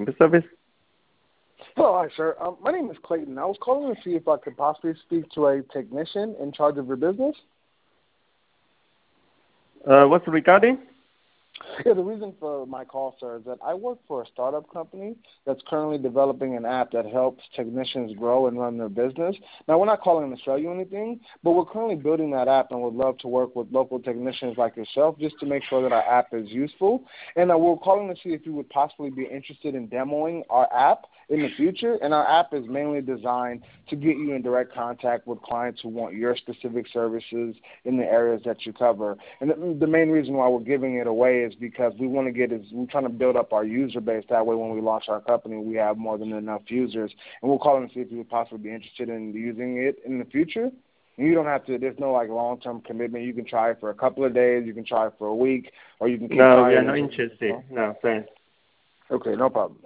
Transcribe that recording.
the service. Hello, hi, sir. My name is Clayton. I was calling to see if I could possibly speak to a technician in charge of your business. What's regarding? Yeah, the reason for my call, sir, is that I work for a startup company that's currently developing an app that helps technicians grow and run their business. Now, we're not calling to sell you anything, but we're currently building that app and would love to work with local technicians like yourself just to make sure that our app is useful. And we're calling to see if you would possibly be interested in demoing our app in the future. And our app is mainly designed to get you in direct contact with clients who want your specific services in the areas that you cover. And the main reason why we're giving it away is because we're trying to build up our user base. That way when we launch our company, we have more than enough users. And we'll call and see if you would possibly be interested in using it in the future. And you don't have to, there's no long-term commitment. You can try it for a couple of days, you can try it for a week, or you can keep trying. No, we are not interested. No, thanks. Okay, no problem.